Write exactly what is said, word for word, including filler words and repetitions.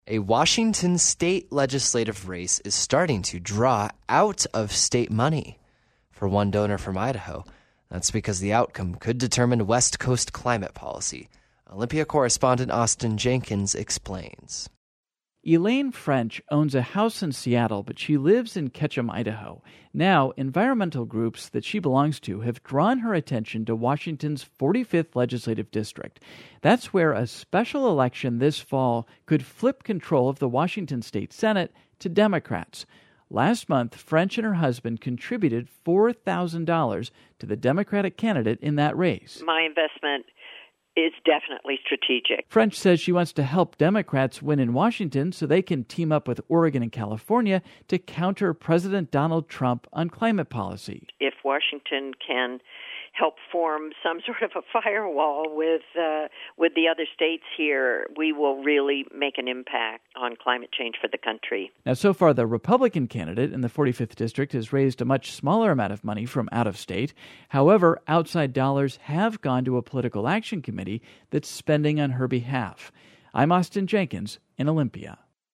A Washington state legislative race is starting to draw out of state money. For one donor from Idaho, that's because the outcome could determine West Coast climate policy. Olympia correspondent Austin Jenkins explains. Elaine French owns a house in Seattle, but she lives in Ketchum, Idaho. Now, environmental groups that she belongs to have drawn her attention to Washington's forty-fifth legislative district. That's where a special election this fall could flip control of the Washington State Senate to Democrats. Last month, French and her husband contributed four thousand dollars to the Democratic candidate in that race. My investment is definitely strategic. French says she wants to help Democrats win in Washington so they can team up with Oregon and California to counter President Donald Trump on climate policy. If Washington can help form some sort of a firewall with uh, with the other states here, we will really make an impact on climate change for the country. Now, so far, the Republican candidate in the forty-fifth district has raised a much smaller amount of money from out of state. However, outside dollars have gone to a political action committee that's spending on her behalf. I'm Austin Jenkins in Olympia.